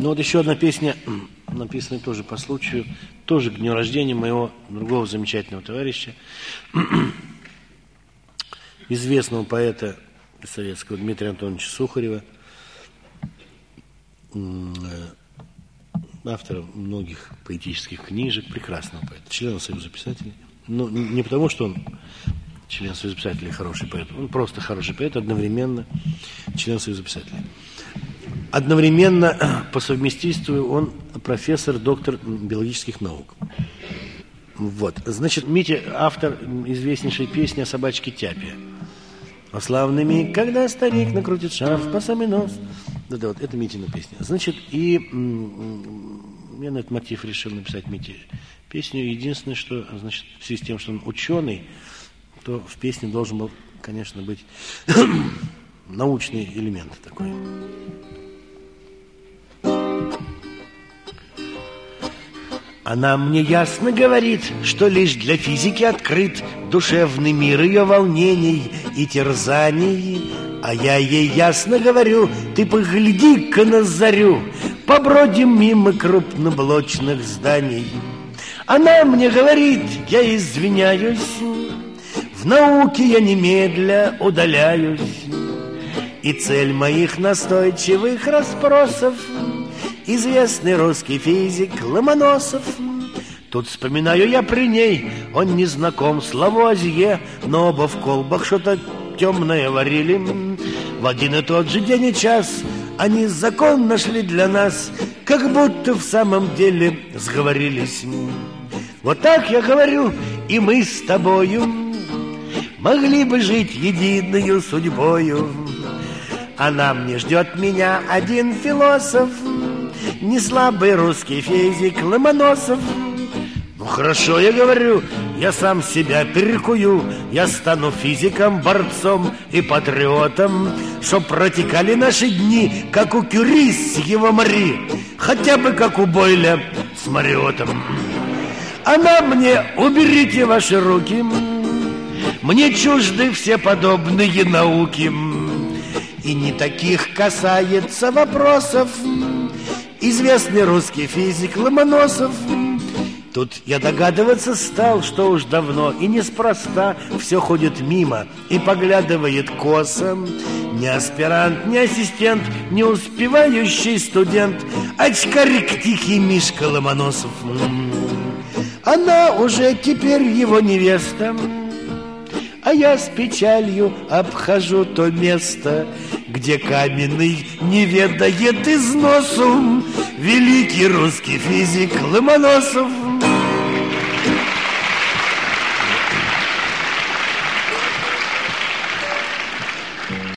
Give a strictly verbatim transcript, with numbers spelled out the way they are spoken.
Ну вот еще одна песня, написанная тоже по случаю, тоже к дню рождения моего другого замечательного товарища, известного поэта советского Дмитрия Антоновича Сухарева, автора многих поэтических книжек, прекрасного поэта, члена Союза писателей. Но не потому, что он член Союза писателей хороший поэт, он просто хороший поэт, одновременно член Союза писателей. Одновременно по совместительству он профессор, доктор биологических наук. Вот. Значит, Митя автор известнейшей песни о собачке Тяпе. О славный миг, когда старик накрутит шарф по самый нос. Да-да, вот это Митина песня. Значит, и я на этот мотив решил написать Мите песню. Единственное, что, значит, в связи с тем, что он ученый, то в песне должен был, конечно, быть научный элемент такой. Она мне ясно говорит, что лишь для физики открыт душевный мир ее волнений и терзаний. А я ей ясно говорю: ты погляди-ка на зарю, побродим мимо крупноблочных зданий. Она мне говорит: я извиняюсь, в науке я немедля удаляюсь, и цель моих настойчивых расспросов известный русский физик Ломоносов. Тут вспоминаю я при ней, он не знаком с Лавуазье, но оба в колбах что-то темное варили. В один и тот же день и час они закон нашли для нас, как будто в самом деле сговорились. Вот так я говорю, и мы с тобою могли бы жить единую судьбою. Она мне ждет меня один философ, не слабый русский физик Ломоносов. Ну хорошо, я говорю, я сам себя перекую, я стану физиком, борцом и патриотом, чтоб протекали наши дни, как у Кюри с его Мари, хотя бы как у Бойля с Мариотом. Она мне: уберите ваши руки, мне чужды все подобные науки, и не таких касается вопросов известный русский физик Ломоносов. Тут я догадываться стал, что уж давно и неспроста все ходит мимо и поглядывает косо. Ни аспирант, ни ассистент, не успевающий студент, очкарик тихий Мишка Ломоносов. Она уже теперь его невеста, а я с печалью обхожу то место, где каменный не ведает износу великий русский физик Ломоносов.